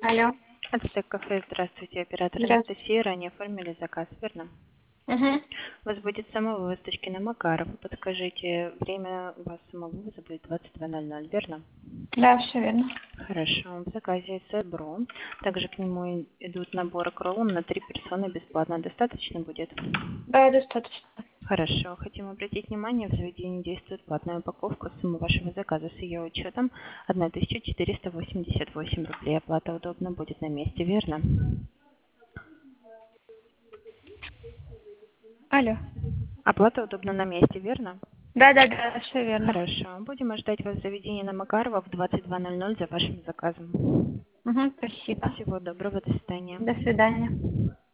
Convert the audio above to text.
Алло. Ацтек кафе, здравствуйте, оператор Здравствуйте. Анастасия, ранее оформили заказ, верно? Угу. У вас будет самовывоз с точки на Макарова. Подскажите, время у вас самовывоза будет 22:00, верно? Да, все верно. Хорошо, в заказе Сэбро. Также к нему идут наборы к роллам на 3 персоны бесплатно. Достаточно будет? Да, достаточно. Хорошо. Хотим обратить внимание, в заведении действует платная упаковка. Сумма вашего заказа с ее учетом 1488 рублей. Оплата удобно будет на месте, верно? Алло. Оплата удобна на месте, верно? Да, все верно. Хорошо. Будем ждать вас в заведении на Макарова в 22:00 за вашим заказом. Угу, спасибо. Всего доброго. До свидания. До свидания.